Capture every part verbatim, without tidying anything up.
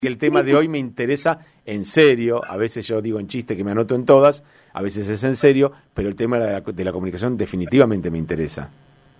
El tema de hoy me interesa en serio, a veces yo digo en chiste que me anoto en todas, a veces es en serio, pero el tema de la, de la comunicación definitivamente me interesa.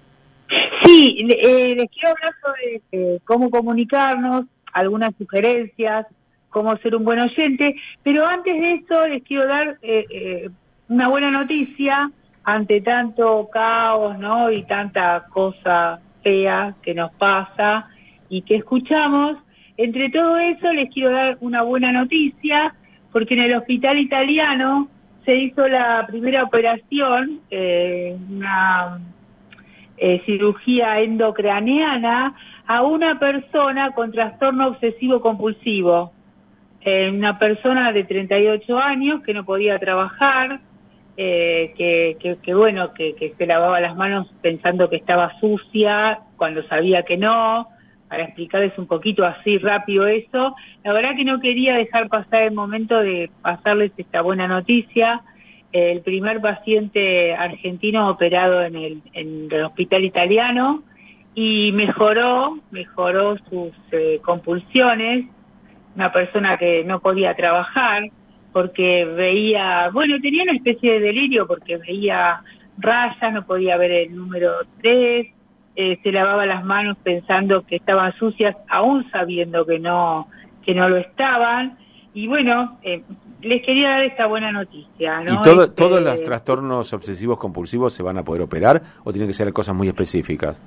Sí, eh, les quiero hablar sobre eh, cómo comunicarnos, algunas sugerencias, cómo ser un buen oyente, pero antes de eso les quiero dar eh, eh, una buena noticia ante tanto caos, ¿no? Y tanta cosa fea que nos pasa y que escuchamos. Entre todo eso les quiero dar una buena noticia, porque en el hospital italiano se hizo la primera operación, eh, una eh, cirugía endocraneana a una persona con trastorno obsesivo compulsivo, eh, una persona de treinta y ocho años que no podía trabajar, eh, que, que, que bueno, que, que se lavaba las manos pensando que estaba sucia cuando sabía que no. Para explicarles un poquito así rápido eso, la verdad que no quería dejar pasar el momento de pasarles esta buena noticia. El primer paciente argentino operado en el, en el hospital italiano y mejoró, mejoró sus eh, compulsiones, una persona que no podía trabajar porque veía, bueno, tenía una especie de delirio porque veía rayas, no podía ver el número tres, Eh, se lavaba las manos pensando que estaban sucias, aún sabiendo que no que no lo estaban. Y bueno, eh, les quería dar esta buena noticia, ¿no? ¿Y todo, este, todos los trastornos obsesivos compulsivos se van a poder operar o tienen que ser cosas muy específicas?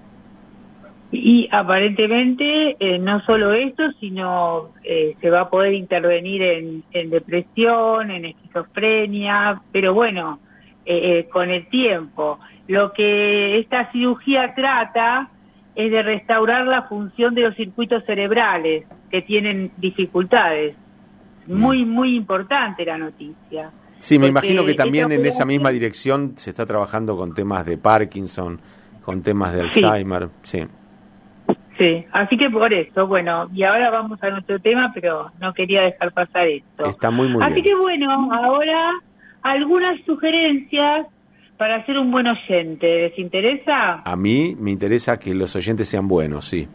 Y aparentemente eh, no solo esto, sino eh, se va a poder intervenir en, en depresión, en esquizofrenia, pero bueno, eh, eh, con el tiempo. Lo que esta cirugía trata es de restaurar la función de los circuitos cerebrales que tienen dificultades. Muy, muy importante la noticia. Sí, me imagino que también en esa misma dirección se está trabajando con temas de Parkinson, con temas de Alzheimer. Sí. sí. Sí, así que por eso, bueno, y ahora vamos a nuestro tema, pero no quería dejar pasar esto. Está muy, muy así bien. Así que bueno, ahora algunas sugerencias para ser un buen oyente. ¿Les interesa? A mí me interesa que los oyentes sean buenos, sí.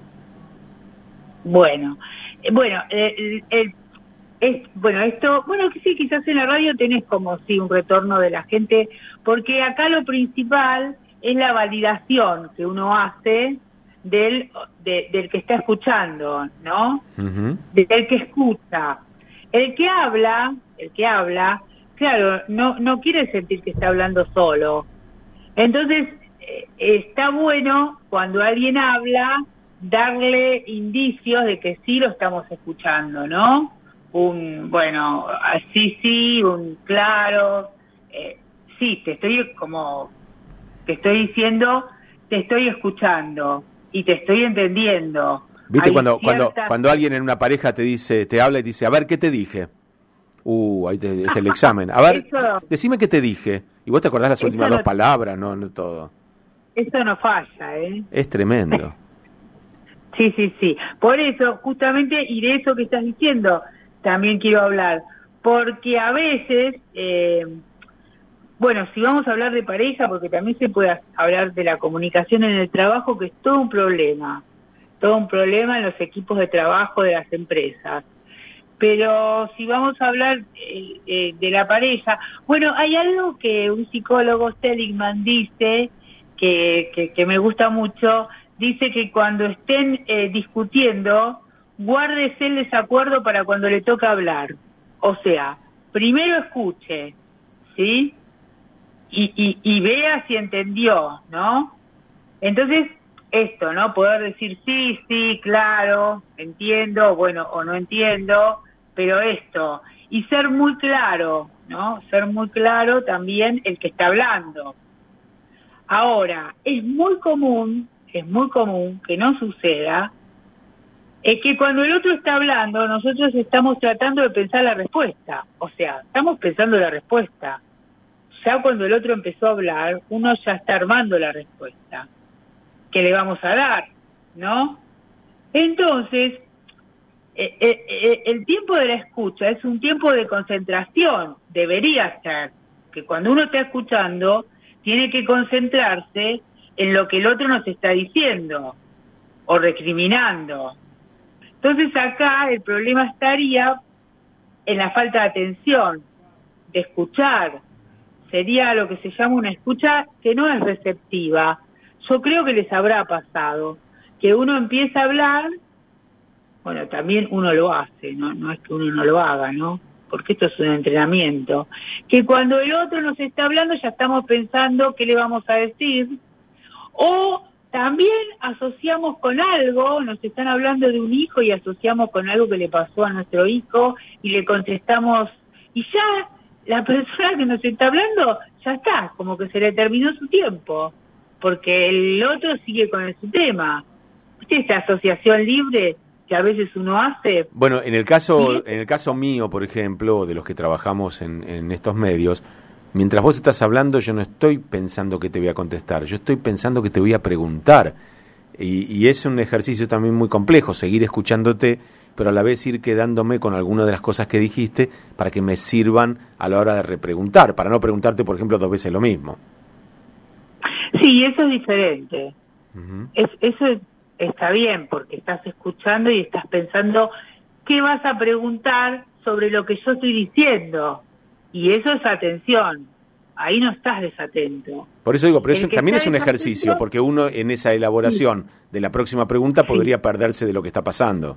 Bueno, eh, bueno, eh, el, es, bueno, esto, bueno, sí, quizás en la radio tenés como sí un retorno de la gente, porque acá lo principal es la validación que uno hace del de, del que está escuchando, ¿no? Uh-huh. Del que escucha. El que habla, el que habla, claro, no no quiere sentir que está hablando solo. Entonces, eh, está bueno cuando alguien habla darle indicios de que sí lo estamos escuchando, ¿no? Un, bueno, sí, sí, un claro, eh, sí, te estoy como, te estoy diciendo, te estoy escuchando y te estoy entendiendo. ¿Viste cuando, ciertas... cuando, cuando alguien en una pareja te dice, te habla y te dice, a ver, ¿qué te dije? Uh, ahí te, es el examen. A ver, eso, decime qué te dije. Y vos te acordás las últimas no, dos palabras, no, no todo. Eso no falla, ¿eh? Es tremendo. Sí, sí, sí. Por eso, justamente, y de eso que estás diciendo, también quiero hablar. Porque a veces, eh, bueno, si vamos a hablar de pareja, porque también se puede hablar de la comunicación en el trabajo, que es todo un problema. Todo un problema en los equipos de trabajo de las empresas. Pero si vamos a hablar eh, eh, de la pareja, bueno, hay algo que un psicólogo, Seligman, dice, que, que, que me gusta mucho, dice que cuando estén eh, discutiendo, guárdese el desacuerdo para cuando le toca hablar. O sea, primero escuche, ¿sí? Y, y, y vea si entendió, ¿no? Entonces, esto, ¿no? Poder decir sí, sí, claro, entiendo, bueno, o no entiendo, pero esto, y ser muy claro, ¿no? Ser muy claro también el que está hablando. Ahora, es muy común, es muy común que no suceda, es que cuando el otro está hablando, nosotros estamos tratando de pensar la respuesta, o sea, estamos pensando la respuesta. Ya cuando el otro empezó a hablar, uno ya está armando la respuesta que le vamos a dar, ¿no? Entonces, Eh, eh, el tiempo de la escucha es un tiempo de concentración, debería ser, que cuando uno está escuchando, tiene que concentrarse en lo que el otro nos está diciendo, o recriminando. Entonces acá el problema estaría en la falta de atención, de escuchar. Sería lo que se llama una escucha que no es receptiva. Yo creo que les habrá pasado, que uno empieza a hablar, bueno, también uno lo hace, no, no es que uno no lo haga, ¿no? Porque esto es un entrenamiento, que cuando el otro nos está hablando ya estamos pensando qué le vamos a decir, o también asociamos con algo, nos están hablando de un hijo y asociamos con algo que le pasó a nuestro hijo y le contestamos, y ya la persona que nos está hablando, ya está, como que se le terminó su tiempo, porque el otro sigue con su tema. ¿Viste esta asociación libre que a veces uno hace? Bueno, en el caso, en el caso mío, por ejemplo, de los que trabajamos en, en estos medios, mientras vos estás hablando, yo no estoy pensando que te voy a contestar, yo estoy pensando que te voy a preguntar. Y, y es un ejercicio también muy complejo, seguir escuchándote, pero a la vez ir quedándome con algunas de las cosas que dijiste para que me sirvan a la hora de repreguntar, para no preguntarte, por ejemplo, dos veces lo mismo. Sí, eso es diferente. Uh-huh. Es, eso es, está bien, porque estás escuchando y estás pensando qué vas a preguntar sobre lo que yo estoy diciendo. Y eso es atención. Ahí no estás desatento. Por eso digo, pero eso también es un ejercicio, porque uno en esa elaboración sí. de la próxima pregunta podría sí. perderse de lo que está pasando.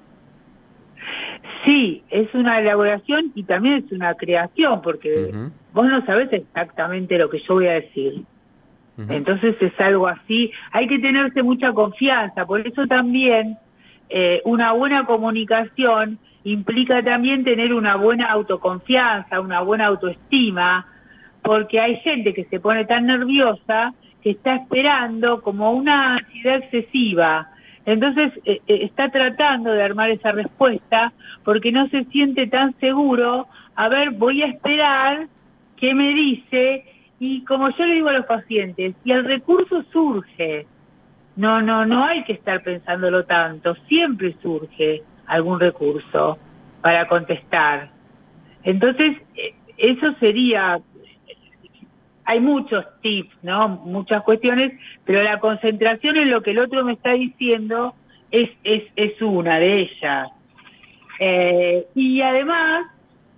Sí, es una elaboración y también es una creación, porque uh-huh. vos no sabés exactamente lo que yo voy a decir. Uh-huh. Entonces es algo así, hay que tenerse mucha confianza, por eso también eh, una buena comunicación implica también tener una buena autoconfianza, una buena autoestima, porque hay gente que se pone tan nerviosa que está esperando como una ansiedad excesiva. Entonces eh, eh, está tratando de armar esa respuesta porque no se siente tan seguro. A ver, voy a esperar qué me dice. Y como yo le digo a los pacientes, si el recurso surge, no, no, no hay que estar pensándolo tanto, siempre surge algún recurso para contestar. Entonces, eso sería, hay muchos tips, ¿no? Muchas cuestiones, pero la concentración en lo que el otro me está diciendo es, es, es una de ellas. Eh, y además,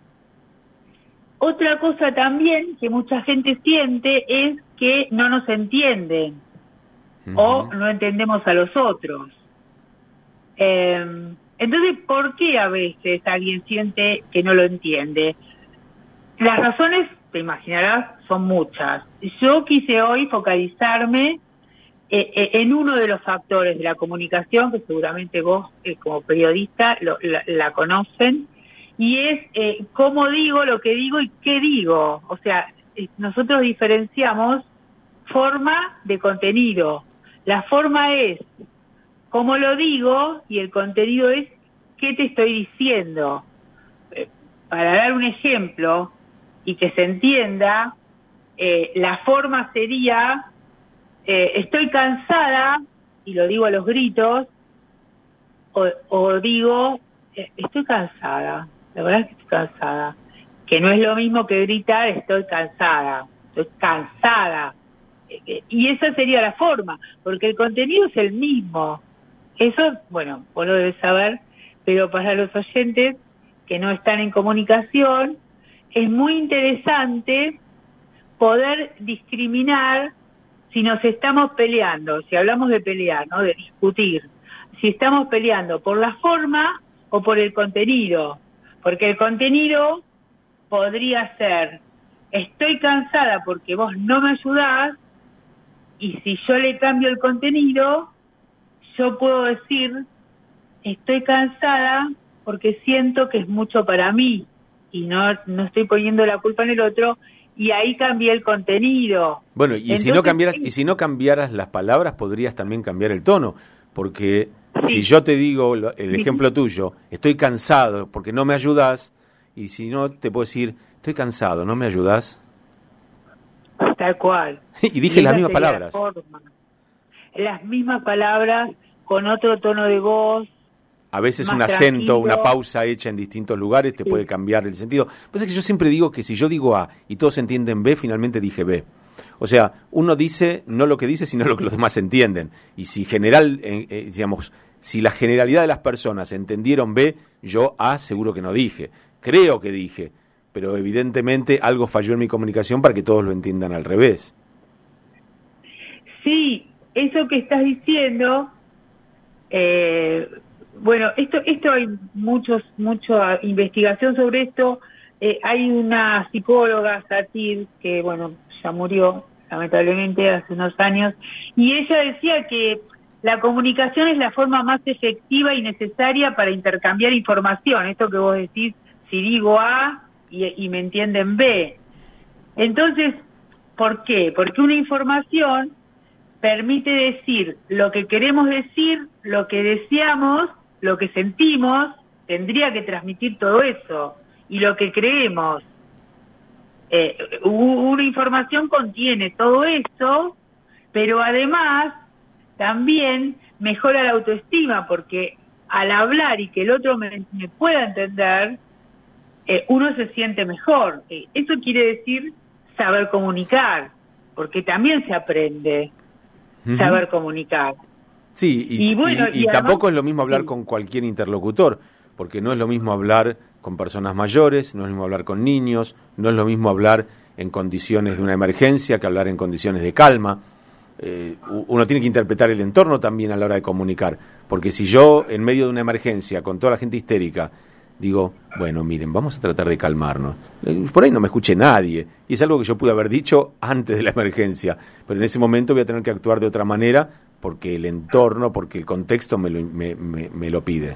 otra cosa también que mucha gente siente es que no nos entienden uh-huh. o no entendemos a los otros. Eh, entonces, ¿por qué a veces alguien siente que no lo entiende? Las razones, te imaginarás, son muchas. Yo quise hoy focalizarme eh, eh, en uno de los factores de la comunicación, que seguramente vos, eh, como periodista, lo, la, la conocen, y es eh, cómo digo lo que digo y qué digo. O sea, eh, nosotros diferenciamos forma de contenido. La forma es cómo lo digo y el contenido es qué te estoy diciendo. Eh, para dar un ejemplo y que se entienda, eh, la forma sería eh, estoy cansada, y lo digo a los gritos, o, o digo eh, estoy cansada. La verdad es que estoy cansada, que no es lo mismo que gritar estoy cansada, estoy cansada, y esa sería la forma, porque el contenido es el mismo. Eso, bueno, vos lo debes saber, pero para los oyentes que no están en comunicación, es muy interesante poder discriminar si nos estamos peleando, si hablamos de pelear, ¿no? De discutir, si estamos peleando por la forma o por el contenido. Porque el contenido podría ser, estoy cansada porque vos no me ayudás, y si yo le cambio el contenido, yo puedo decir, estoy cansada porque siento que es mucho para mí, y no, no estoy poniendo la culpa en el otro, y ahí cambié el contenido. Bueno, y Entonces, si no cambiaras, y si no cambiaras las palabras, podrías también cambiar el tono, porque sí. si yo te digo el ejemplo sí. tuyo, estoy cansado porque no me ayudás, y si no te puedo decir, estoy cansado, ¿no me ayudás? Tal cual. Y dije y las mismas palabras. Forma. Las mismas palabras, con otro tono de voz. A veces un acento, tranquilo. Una pausa hecha en distintos lugares te sí. puede cambiar el sentido. Pues es que yo siempre digo que si yo digo A y todos entienden B, finalmente dije B. O sea, uno dice no lo que dice, sino lo que los demás entienden. Y si general, eh, eh, digamos, Si la generalidad de las personas entendieron B, yo A seguro que no dije. Creo que dije, pero evidentemente algo falló en mi comunicación para que todos lo entiendan al revés. Sí, eso que estás diciendo, eh, bueno, esto esto hay muchos mucha investigación sobre esto. Eh, hay una psicóloga, Satir, que bueno, ya murió lamentablemente hace unos años, y ella decía que la comunicación es la forma más efectiva y necesaria para intercambiar información. Esto que vos decís, si digo A y, y me entienden B. Entonces, ¿por qué? Porque una información permite decir lo que queremos decir, lo que deseamos, lo que sentimos, tendría que transmitir todo eso, y lo que creemos. Eh, una información contiene todo eso, pero además también mejora la autoestima, porque al hablar y que el otro me, me pueda entender, eh, uno se siente mejor. Eh, eso quiere decir saber comunicar, porque también se aprende uh-huh. saber comunicar. Sí, y, y, bueno, y, y, y además, tampoco es lo mismo hablar sí. con cualquier interlocutor, porque no es lo mismo hablar con personas mayores, no es lo mismo hablar con niños, no es lo mismo hablar en condiciones de una emergencia que hablar en condiciones de calma. Eh, uno tiene que interpretar el entorno también a la hora de comunicar, porque si yo en medio de una emergencia con toda la gente histérica digo, bueno, miren, vamos a tratar de calmarnos, por ahí no me escuche nadie, y es algo que yo pude haber dicho antes de la emergencia, pero en ese momento voy a tener que actuar de otra manera porque el entorno, porque el contexto me lo, me, me, me lo pide.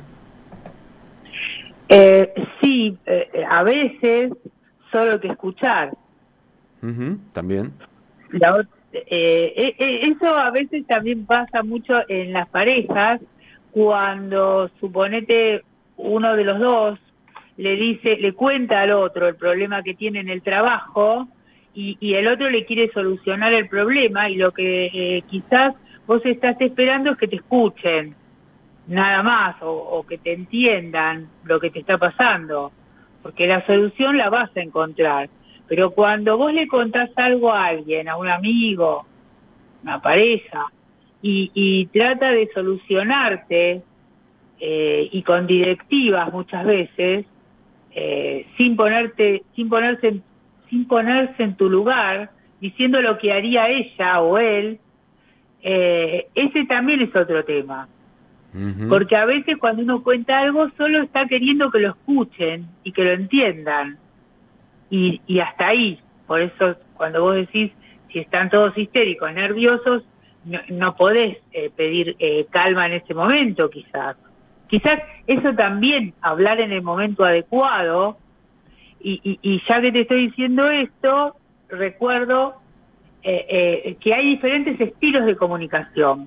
Eh, sí, eh, a veces solo que escuchar. Uh-huh, también. La, eh, eh, eso a veces también pasa mucho en las parejas, cuando suponete uno de los dos le dice, le cuenta al otro el problema que tiene en el trabajo y, y el otro le quiere solucionar el problema, y lo que eh, quizás vos estás esperando es que te escuchen, nada más, o, o que te entiendan lo que te está pasando, porque la solución la vas a encontrar. Pero cuando vos le contás algo a alguien, a un amigo, una pareja, y, y trata de solucionarte, eh, y con directivas muchas veces, eh, sin ponerte, sin ponerse, sin ponerse en tu lugar, diciendo lo que haría ella o él, eh, ese también es otro tema. Uh-huh. Porque a veces cuando uno cuenta algo solo está queriendo que lo escuchen y que lo entiendan, y, y hasta ahí. Por eso cuando vos decís, si están todos histéricos, nerviosos, no, no podés eh, pedir eh, calma en ese momento, quizás. Quizás eso también, hablar en el momento adecuado, y, y, y ya que te estoy diciendo esto, recuerdo eh, eh, que hay diferentes estilos de comunicación.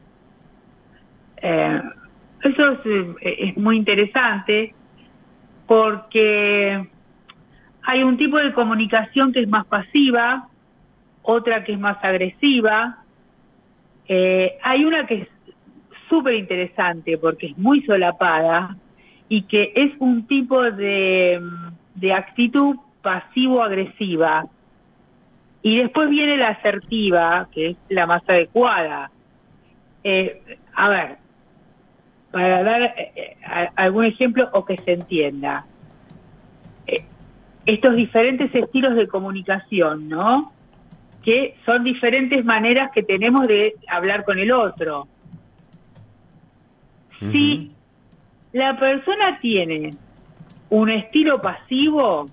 Eh, eso es, es muy interesante, porque hay un tipo de comunicación que es más pasiva, otra que es más agresiva, eh, hay una que es súper interesante porque es muy solapada y que es un tipo de, de actitud pasivo-agresiva. Y después viene la asertiva, que es la más adecuada. Eh, a ver, para dar eh, algún ejemplo o que se entienda. Eh, estos diferentes estilos de comunicación, ¿no? Que son diferentes maneras que tenemos de hablar con el otro. Uh-huh. Si la persona tiene un estilo pasivo,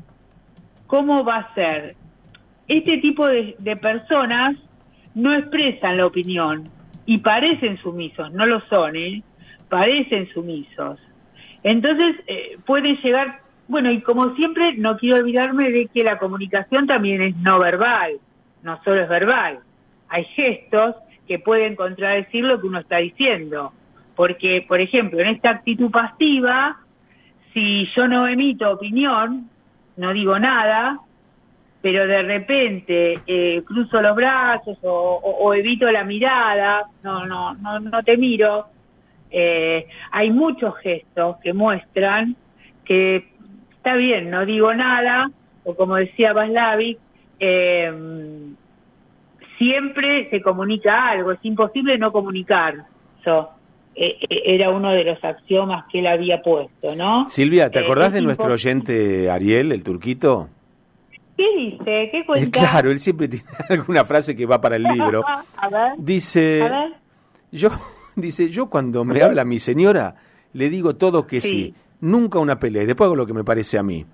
¿cómo va a ser? Este tipo de, de personas no expresan la opinión y parecen sumisos, no lo son, ¿eh? Parecen sumisos. Entonces eh, pueden llegar, bueno, y como siempre no quiero olvidarme de que la comunicación también es no verbal, no solo es verbal. Hay gestos que pueden contradecir lo que uno está diciendo. Porque, por ejemplo, en esta actitud pasiva, si yo no emito opinión, no digo nada, pero de repente eh, cruzo los brazos o, o, o evito la mirada, no, no, no, no te miro, eh, hay muchos gestos que muestran que está bien, no digo nada, o como decía Václavic, eh, siempre se comunica algo, es imposible no comunicar. So, eh, era uno de los axiomas que él había puesto, ¿no? Silvia, ¿te acordás eh, de nuestro impo- oyente Ariel, el turquito? ¿Qué dice? ¿Qué Eh, cuenta? claro, él siempre tiene alguna frase que va para el libro. A ver, a Dice, ver. yo, dice, yo cuando me habla mi señora, le digo todo que sí, Sí. nunca una pelea, y después hago lo que me parece a mí.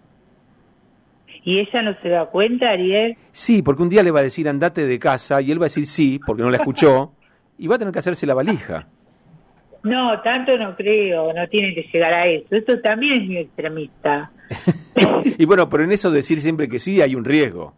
¿Y ella no se da cuenta, Ariel? Sí, porque un día le va a decir andate de casa, y él va a decir sí, porque no la escuchó, y va a tener que hacerse la valija. No, tanto no creo, no tiene que llegar a eso. Eso también es muy extremista. Y bueno, pero en eso decir siempre que sí hay un riesgo.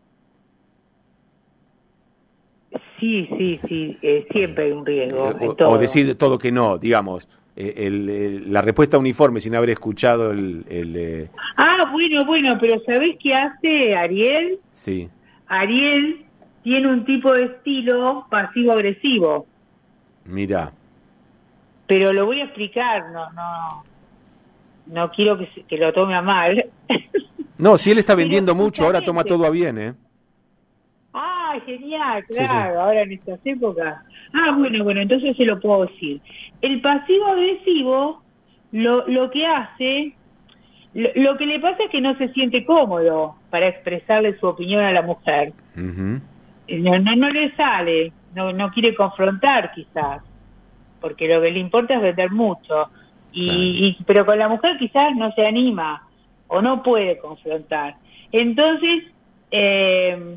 Sí, sí, sí, eh, siempre hay un riesgo. Eh, en o, todo. o decir todo que no, digamos. Eh, el, el- la respuesta uniforme sin haber escuchado el... el eh, Ah, bueno, bueno, pero ¿sabés qué hace Ariel? sí. Ariel tiene un tipo de estilo pasivo-agresivo, Mira, pero lo voy a explicar, no, no, no quiero que, se- que lo tome a mal. no, si él está Pero vendiendo mucho, ahora toma justamente- todo a bien, ¿eh? Ah, genial, Sí, claro, sí. ahora en estas épocas. Ah, bueno, bueno, entonces se lo puedo decir. El pasivo-agresivo lo, lo que hace, lo, lo que le pasa es que no se siente cómodo para expresarle su opinión a la mujer. Ujú. No, no, no le sale, no, no quiere confrontar quizás, porque lo que le importa es vender mucho. Y, Claro. y pero con la mujer quizás no se anima o no puede confrontar. Entonces, eh,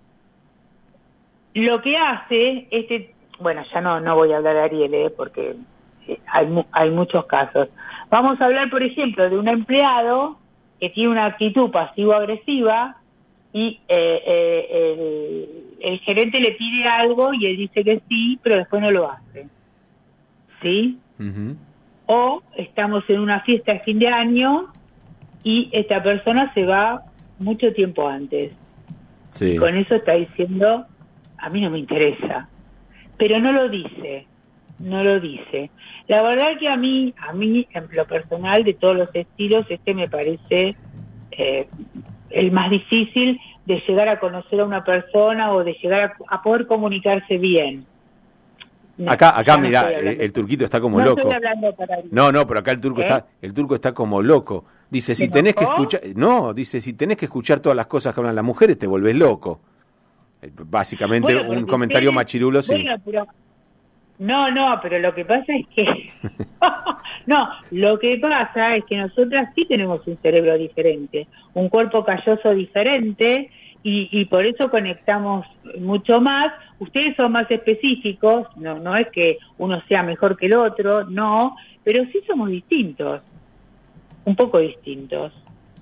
lo que hace este, bueno, ya no no voy a hablar de Ariel, eh, porque eh, hay mu- hay muchos casos. Vamos a hablar, por ejemplo, de un empleado que tiene una actitud pasivo-agresiva y eh, eh, el, el gerente le pide algo y él dice que sí, pero después no lo hace. ¿Sí? Ujú. O estamos en una fiesta de fin de año y esta persona se va mucho tiempo antes. Sí. Con eso está diciendo, a mí no me interesa. Pero no lo dice, no lo dice. La verdad que a mí, a mí, en lo personal, de todos los estilos, este me parece eh, el más difícil de llegar a conocer a una persona o de llegar a, a poder comunicarse bien. No, Acá, acá ya no mirá, estoy eh, hablando- el turquito está como no loco. estoy hablando para... No, no, pero acá el turco ¿Eh? está, el turco está como loco. Dice, si ¿Se tenés que enojó? escuchar, no, dice, si tenés que escuchar todas las cosas que hablan las mujeres, te volvés loco. Eh, Básicamente Bueno, un porque comentario ustedes- machirulo, sí. Bueno, pero... No, no, pero lo que pasa es que... no, lo que pasa es que nosotras sí tenemos un cerebro diferente, un cuerpo calloso diferente, y, y por eso conectamos mucho más. Ustedes son más específicos, no, no es que uno sea mejor que el otro, no, pero sí somos distintos, un poco distintos.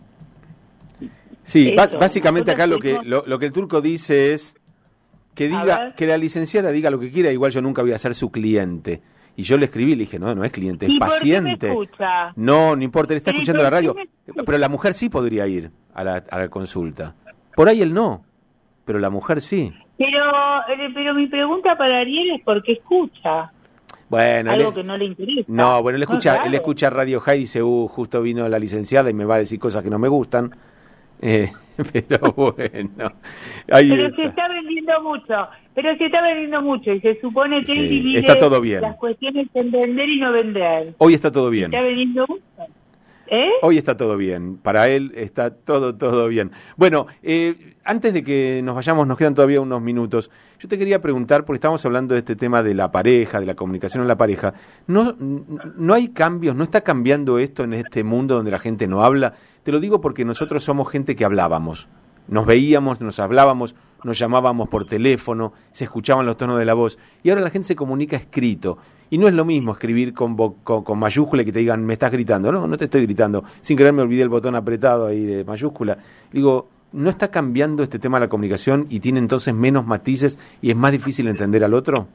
Sí, ba- Eso, básicamente acá lo nosotros que lo, lo que el turco dice es que A diga ver. que la licenciada diga lo que quiera, igual yo nunca voy a ser su cliente. Y yo le escribí y le dije, no, no es cliente, es ¿Y por qué me paciente. escucha? No, no importa, él está Pero ¿y escuchando la por qué radio. me escucha? Pero la mujer sí podría ir a la, a la consulta. Por ahí él no, pero la mujer sí. Pero, eh, pero mi pregunta para Ariel es por qué escucha Bueno, él algo es- que no le interesa. no, bueno, él escucha, claro. él escucha Radio High y dice, uh, justo vino la licenciada y me va a decir cosas que no me gustan. Eh, pero bueno, ahí Pero está. se está vendiendo mucho, pero se está vendiendo mucho y se supone que Sí, él divide está todo bien. las cuestiones en vender y no vender. Hoy está todo bien. Está vendiendo mucho. ¿Eh? Hoy está todo bien, para él está todo, todo bien. Bueno, eh, antes de que nos vayamos, nos quedan todavía unos minutos. Yo te quería preguntar, porque estamos hablando de este tema de la pareja, de la comunicación en la pareja. ¿No, no hay cambios, no está cambiando esto en este mundo donde la gente no habla? Te lo digo porque nosotros somos gente que hablábamos. Nos veíamos, nos hablábamos, nos llamábamos por teléfono, se escuchaban los tonos de la voz. Y ahora la gente se comunica escrito. Y no es lo mismo escribir con, vo- con, con mayúscula y que te digan, me estás gritando. No, no te estoy gritando. Sin querer me olvidé el botón apretado ahí de mayúscula. Digo, ¿no está cambiando este tema de la comunicación y tiene entonces menos matices y es más difícil entender al otro?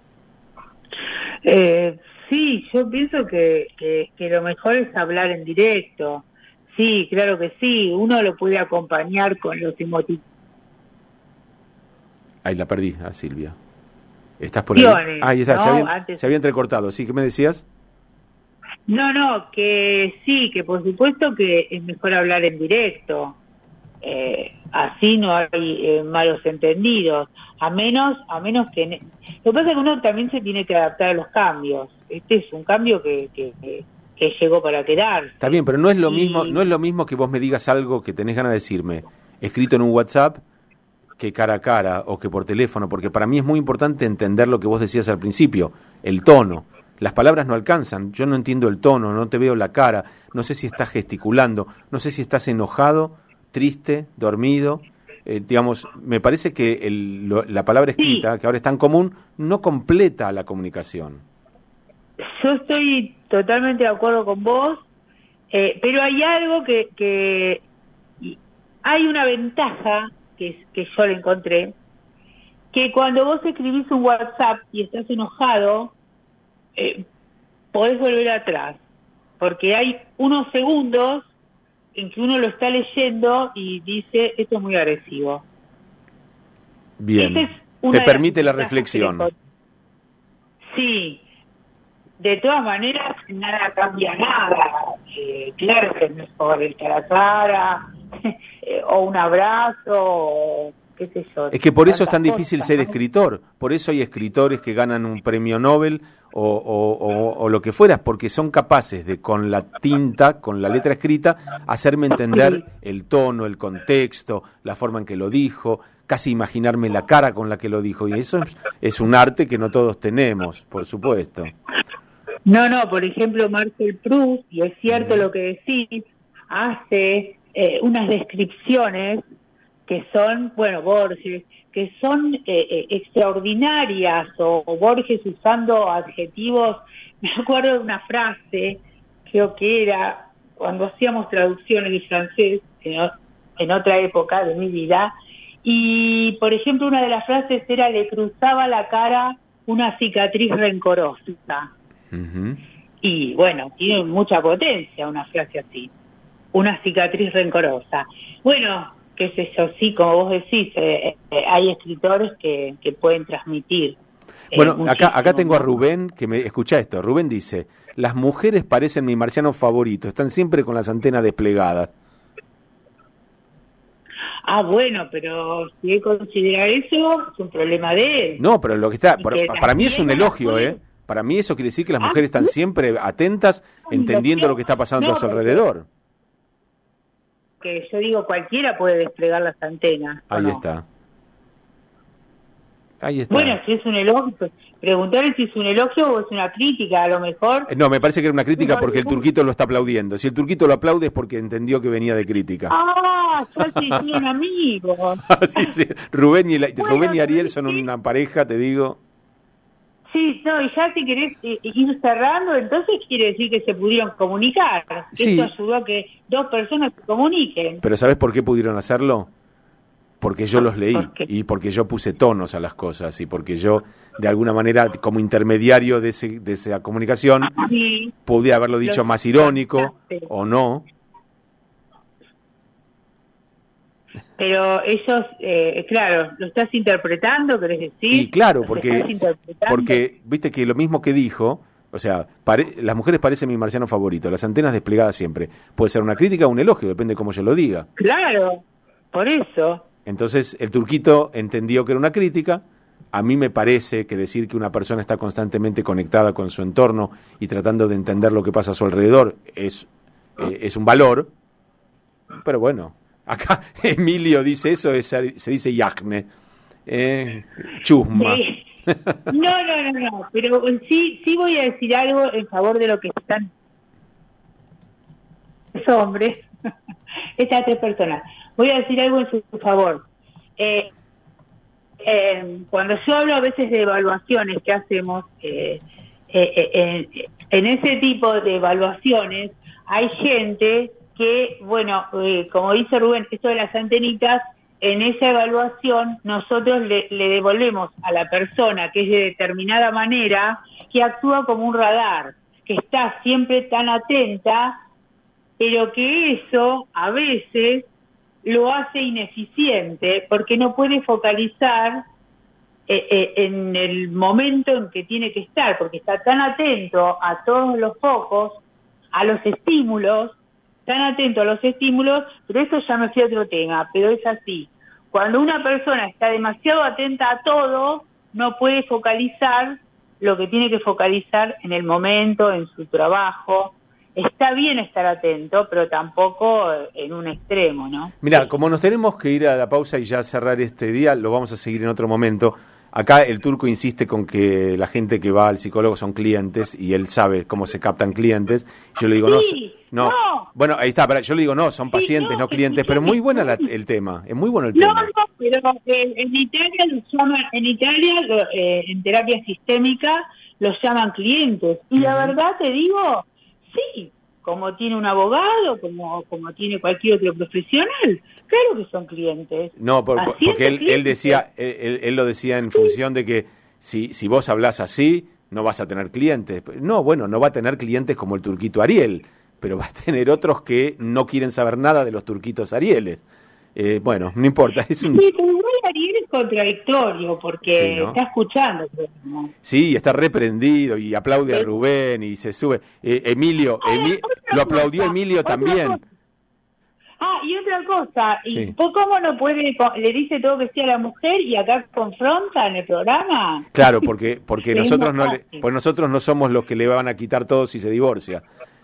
Eh, sí, yo pienso que, que, que lo mejor es hablar en directo. Sí, claro que sí. Uno lo puede acompañar con los emoticonos. Ahí la perdí a Silvia. ¿Estás por ahí? Opciones, Ahí está, se, ¿no? había, Antes- se había entrecortado. ¿Sí? ¿Qué me decías? No, no, que sí, que por supuesto que es mejor hablar en directo. Eh, así no hay eh, malos entendidos. A menos, a menos que... ne- Lo que pasa es que uno también se tiene que adaptar a los cambios. este es un cambio que, que, que, que llegó para quedarse. Está bien, pero no es lo y... mismo, no es lo mismo que vos me digas algo que tenés ganas de decirme, escrito en un WhatsApp, que cara a cara o que por teléfono, porque para mí es muy importante entender lo que vos decías al principio, el tono. Las palabras no alcanzan, yo no entiendo el tono, no te veo la cara, no sé si estás gesticulando, no sé si estás enojado, triste, dormido. Eh, digamos, me parece que el, lo, la palabra escrita, sí, que ahora es tan común, no completa la comunicación. Yo estoy totalmente de acuerdo con vos, eh, pero hay algo que, que hay una ventaja que, que yo le encontré, que cuando vos escribís un WhatsApp y estás enojado, eh, podés volver atrás, porque hay unos segundos en que uno lo está leyendo y dice, esto es muy agresivo. Bien, es te permite la reflexión. Sí, de todas maneras, nada cambia nada. Eh, claro que es mejor el cara a cara, o un abrazo, o qué sé yo. Es que por eso es tan difícil ser escritor, por eso hay escritores que ganan un premio Nobel o, o, o, o lo que fuera, porque son capaces de con la tinta, con la letra escrita, hacerme entender el tono, el contexto, la forma en que lo dijo, casi imaginarme la cara con la que lo dijo, y eso es, es un arte que no todos tenemos, por supuesto. No, no, por ejemplo, Marcel Proust, y es cierto mm. lo que decís, hace eh, unas descripciones que son, bueno, Borges, que son eh, eh, extraordinarias, o, o Borges usando adjetivos. Me acuerdo de una frase, creo que era cuando hacíamos traducciones de francés en, en otra época de mi vida, y por ejemplo una de las frases era: le cruzaba la cara una cicatriz rencorosa. Uh-huh. Y bueno, tiene mucha potencia una frase así, una cicatriz rencorosa. Bueno, qué sé yo, sí, como vos decís, eh, eh, hay escritores que, que pueden transmitir. Eh, bueno, acá acá tengo a Rubén, que me escucha esto. Rubén dice: las mujeres parecen mi marciano favorito, están siempre con las antenas desplegadas. Ah, bueno, pero si él considera eso, es un problema de él. No, pero lo que está, por, que para mí es un elogio, puede... ¿eh? Para mí eso quiere decir que las ah, mujeres están ¿sí? siempre atentas, entendiendo lo que está pasando no, a su alrededor. Que yo digo, cualquiera puede desplegar las antenas. Ahí no? está. Ahí está. Bueno, si es un elogio, pues, preguntarle si es un elogio o es una crítica, a lo mejor. No, me parece que era una crítica porque el turquito lo está aplaudiendo. Si el turquito lo aplaude es porque entendió que venía de crítica. Ah, ya sí, son amigos. sí, sí. Rubén y, la, bueno, Rubén y Ariel son sí. una pareja, te digo. Sí, no, y ya si querés eh, ir cerrando, entonces quiere decir que se pudieron comunicar. Sí. Esto ayudó a que dos personas se comuniquen. Pero ¿sabés por qué pudieron hacerlo? Porque yo los leí ¿Por y porque yo puse tonos a las cosas y porque yo, de alguna manera, como intermediario de, ese, de esa comunicación, sí. pude haberlo dicho Los más irónico o no. Pero ellos, eh, claro, ¿lo estás interpretando, querés decir? Y claro, porque, porque viste que lo mismo que dijo, o sea, pare, las mujeres parecen mi marciano favorito, las antenas desplegadas siempre. Puede ser una crítica o un elogio, depende de cómo yo lo diga. Claro, por eso. Entonces el turquito entendió que era una crítica. A mí me parece que decir que una persona está constantemente conectada con su entorno y tratando de entender lo que pasa a su alrededor es, eh, es un valor, pero bueno. Acá Emilio dice eso, es, se dice yajne, eh, chusma. Sí. No, no, no, no, pero sí, sí voy a decir algo en favor de lo que están los hombres, estas tres personas. Voy a decir algo en su favor. Eh, eh, cuando yo hablo a veces de evaluaciones que hacemos, eh, eh, eh, en ese tipo de evaluaciones hay gente que, bueno, eh, como dice Rubén, esto de las antenitas, en esa evaluación nosotros le, le devolvemos a la persona que es de determinada manera, que actúa como un radar, que está siempre tan atenta, pero que eso a veces lo hace ineficiente porque no puede focalizar eh, eh, en el momento en que tiene que estar, porque está tan atento a todos los focos, a los estímulos, tan atento a los estímulos, pero eso ya me fui a otro tema, pero es así. Cuando una persona está demasiado atenta a todo, no puede focalizar lo que tiene que focalizar en el momento, en su trabajo. Está bien estar atento, pero tampoco en un extremo, ¿no? Mira, como nos tenemos que ir a la pausa y ya cerrar este día, lo vamos a seguir en otro momento. Acá el turco insiste con que la gente que va al psicólogo son clientes y él sabe cómo se captan clientes. Yo le digo, sí, no, no, no. Bueno, ahí está, pero yo le digo, no, son pacientes, sí, no, no clientes, pero muy buena la, el tema, es muy bueno el no, tema. No, no, pero eh, en Italia los llaman, en Italia, eh, en terapia sistémica, los llaman clientes. Y uh-huh. la verdad te digo, sí, como tiene un abogado, como como tiene cualquier otro profesional, claro que son clientes. No, por, porque él, él decía, él, él lo decía en función de que si, si vos hablás así, no vas a tener clientes. No, bueno, no va a tener clientes como el turquito Ariel, pero va a tener otros que no quieren saber nada de los turquitos Arieles. Eh, bueno, no importa. Es un... Sí, pero igual Ariel es contradictorio porque sí, ¿no? Está escuchando. ¿No? Sí, está reprendido y aplaude ¿Sí? a Rubén y se sube. Eh, Emilio, Ay, Emi... lo aplaudió cosa, Emilio también. Cosa. Ah, y otra cosa, sí. ¿Y cómo no puede, le dice todo que sí a la mujer y acá confronta en el programa? Claro, porque porque nosotros no le, pues nosotros no somos los que le van a quitar todo si se divorcia.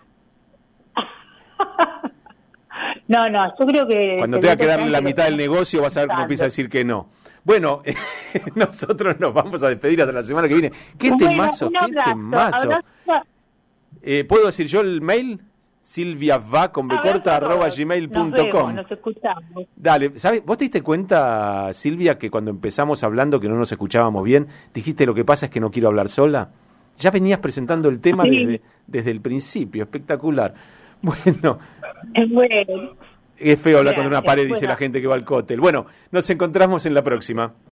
No, no, yo creo que... Cuando tenga que darle la mitad del negocio vas a ver cómo empieza a decir que no. Bueno, nosotros nos vamos a despedir hasta la semana que viene. ¿Qué bueno, temazo? ¿Qué abrazo, temazo? Abrazo. Eh, ¿Puedo decir yo el mail? silviava con becorta arroba gmail punto com. Nos escuchamos. Dale, ¿sabes? ¿Vos te diste cuenta, Silvia, que cuando empezamos hablando que no nos escuchábamos bien, dijiste lo que pasa es que no quiero hablar sola? Ya venías presentando el tema sí. desde, desde el principio, espectacular. Bueno... Es bueno. Es feo hablar contra una pared, dice la gente que va al cóctel. Bueno, nos encontramos en la próxima.